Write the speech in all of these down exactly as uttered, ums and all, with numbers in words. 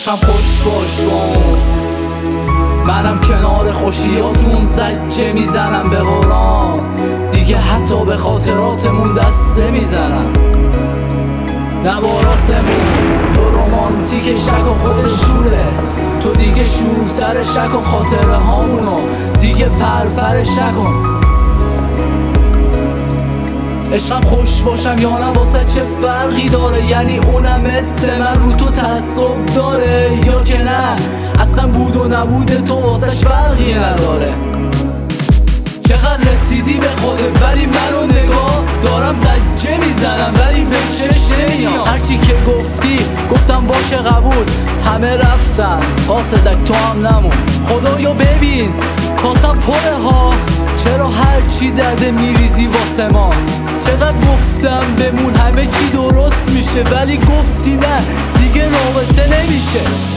عشقم خوش باش کن، منم کنار خوشیاتون زجه میزنم به قرآن، دیگه حتی به خاطراتمون دست میزنم. نواراسمون تو رومانتیک شک و خودش شوره، تو دیگه شورتر شک و خاطره هامونو دیگه پرپر شکن. عشقم خوش باشم یا نه واسه چه فرقی داره؟ یعنی اونم مثل من رو تو تعصب داره یا که نه اصلا بود و نبود تو واسهش فرقی نداره. چقدر رسیدی به خودت ولی منو نگاه دارم زجه میزنم ولی به چش نمیام. هرچی که گفتی گفتم باشه قبول، همه رفتن قاصدک تو هم نمون. خدایا ببین کاسم پره ها، چرا هرچی درده میریزی واسه ما؟ چقدر گفتم بمون همه چی درست میشه ولی گفتی نه دیگه رابطه نمیشه.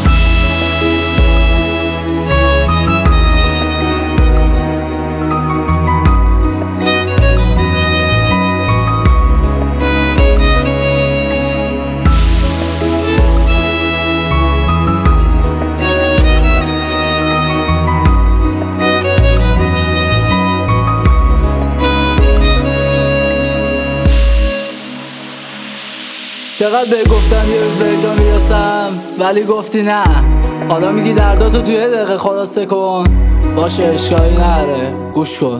چقدر به گفتم یه روز به جا میرسم ولی گفتی نه. حالا میگی درداتو توی یه دقیقه خلاصه کن، باشه اشکالی نره گوش کن.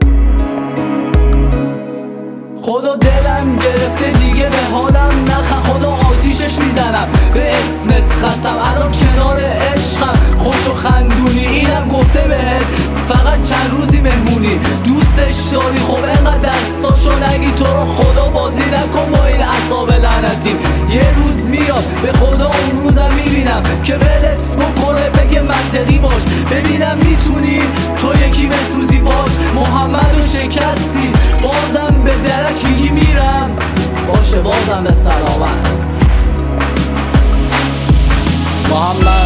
خدا دلم گرفته دیگه به حالم نخن، خدا آتیشش میزنم به اسمت خستم. الان کنار عشقم خوش و خندونی، اینم گفته بهت فقط چند روزی مهمونی. دوستش داری خب انقدر دستاشو نگی، تو رو خدا بازی نکن با این اعصاب لعنتیم. یه روز میاد به خدا اون روزم میبینم که ولت بکنه بگه منطقی باش، ببینم میتونی تو یکی بسوزی باش. محمدو شکستی بازم به درک میگی میرم، باشه بازم به سلامت محمد.